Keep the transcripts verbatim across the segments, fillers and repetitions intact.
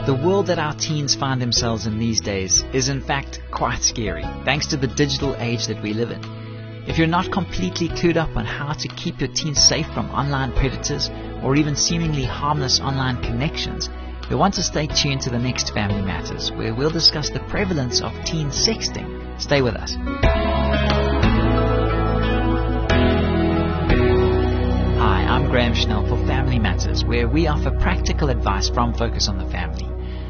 The world that our teens find themselves in these days is in fact quite scary, thanks to the digital age that we live in. If you're not completely clued up on how to keep your teens safe from online predators or even seemingly harmless online connections, you'll want to stay tuned to the next Family Matters, where we'll discuss the prevalence of teen sexting. Stay with us. Hi, I'm Graham Schnell for Family Matters, where we offer practical advice from Focus on the Family.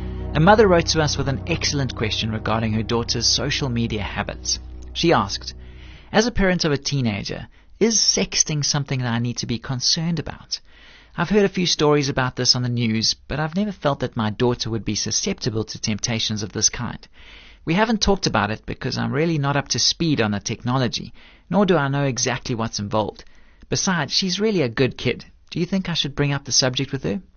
A mother wrote to us with an excellent question regarding her daughter's social media habits. She asked, "As a parent of a teenager, is sexting something that I need to be concerned about? I've heard a few stories about this on the news, but I've never felt that my daughter would be susceptible to temptations of this kind. We haven't talked about it because I'm really not up to speed on the technology, nor do I know exactly what's involved. Besides, she's really a good kid. Do you think I should bring up the subject with her?"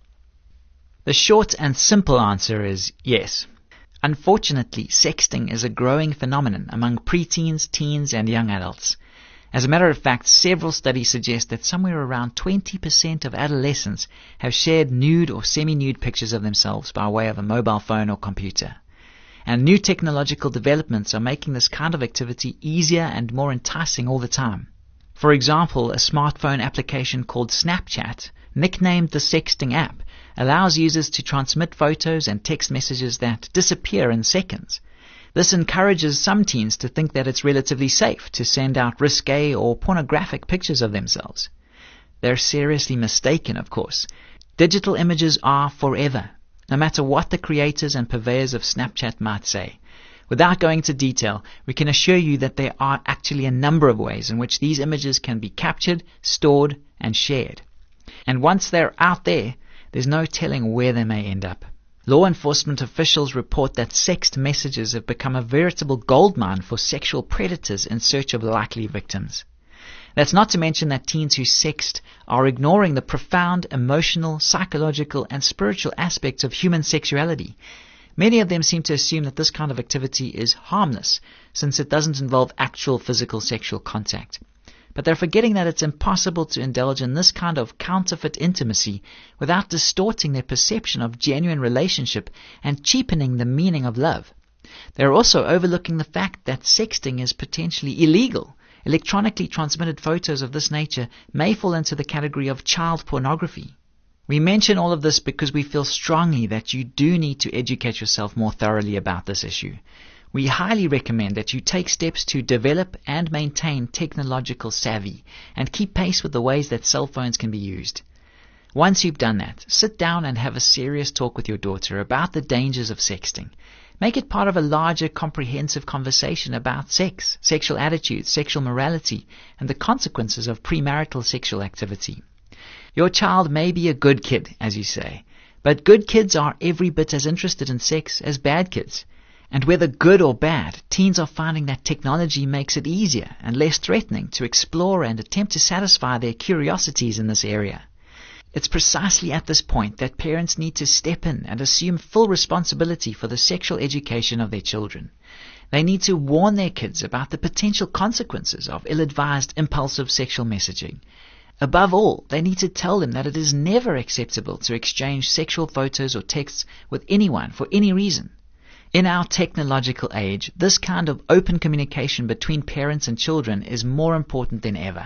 The short and simple answer is yes. Unfortunately, sexting is a growing phenomenon among preteens, teens, and young adults. As a matter of fact, several studies suggest that somewhere around twenty percent of adolescents have shared nude or semi-nude pictures of themselves by way of a mobile phone or computer. And new technological developments are making this kind of activity easier and more enticing all the time. For example, a smartphone application called Snapchat, nicknamed the sexting app, allows users to transmit photos and text messages that disappear in seconds. This encourages some teens to think that it's relatively safe to send out risque or pornographic pictures of themselves. They're seriously mistaken, of course. Digital images are forever, no matter what the creators and purveyors of Snapchat might say. Without going into detail, we can assure you that there are actually a number of ways in which these images can be captured, stored, and shared. And once they're out there, there's no telling where they may end up. Law enforcement officials report that sexted messages have become a veritable goldmine for sexual predators in search of likely victims. That's not to mention that teens who sext are ignoring the profound emotional, psychological, and spiritual aspects of human sexuality. Many of them seem to assume that this kind of activity is harmless, since it doesn't involve actual physical sexual contact. But they're forgetting that it's impossible to indulge in this kind of counterfeit intimacy without distorting their perception of genuine relationship and cheapening the meaning of love. They're also overlooking the fact that sexting is potentially illegal. Electronically transmitted photos of this nature may fall into the category of child pornography. We mention all of this because we feel strongly that you do need to educate yourself more thoroughly about this issue. We highly recommend that you take steps to develop and maintain technological savvy and keep pace with the ways that cell phones can be used. Once you've done that, sit down and have a serious talk with your daughter about the dangers of sexting. Make it part of a larger, comprehensive conversation about sex, sexual attitudes, sexual morality, and the consequences of premarital sexual activity. Your child may be a good kid, as you say, but good kids are every bit as interested in sex as bad kids. And whether good or bad, teens are finding that technology makes it easier and less threatening to explore and attempt to satisfy their curiosities in this area. It's precisely at this point that parents need to step in and assume full responsibility for the sexual education of their children. They need to warn their kids about the potential consequences of ill-advised, impulsive sexual messaging. Above all, they need to tell them that it is never acceptable to exchange sexual photos or texts with anyone for any reason. In our technological age, this kind of open communication between parents and children is more important than ever.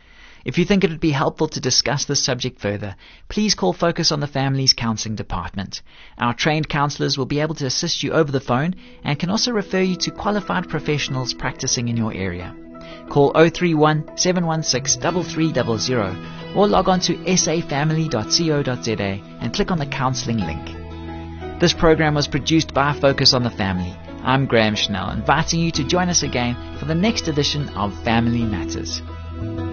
If you think it would be helpful to discuss this subject further, please call Focus on the Family's Counseling Department. Our trained counselors will be able to assist you over the phone and can also refer you to qualified professionals practicing in your area. Call zero three one, seven one six, three three zero zero or log on to s a family dot co dot z a and click on the counseling link. This program was produced by Focus on the Family. I'm Graham Schnell, inviting you to join us again for the next edition of Family Matters.